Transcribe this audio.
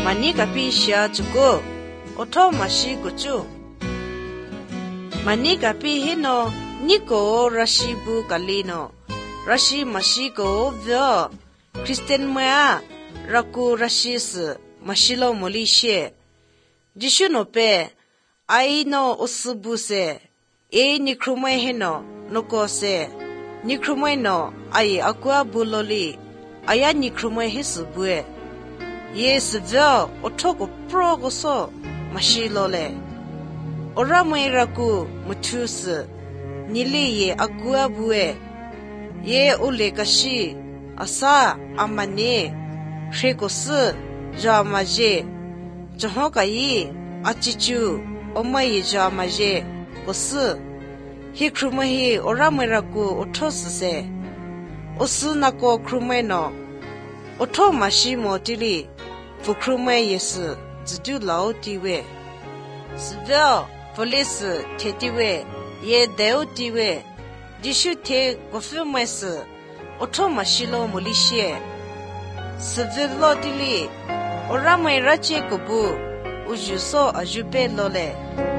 mani kapi sha chuko otho mashi guchu mani kapi hino niko rashi bu kalino rashi mashi ko vyo Christian maya raku rashis mashilo molishe jishu no pe ai no usubu se e nikrumai hino noko se nikrumai no ai akwa buloli aya nikrumai hisubue yes vyo otoko progo so mashilo le oramai raku mutus nili ye akwa bue ye ule kashi asa amane shrekosu jamaje johokai achichu omai jamaje kosu hikrumahi orameraku othosuse osunako krumeno othomashimo tili fukrumai yesu zidu lao tiwe svel police tetiwe ye deo tiwe dishu te gofirmais othomashilo molishe Sivilo dili oramai rache kubu ujuso ajupe lole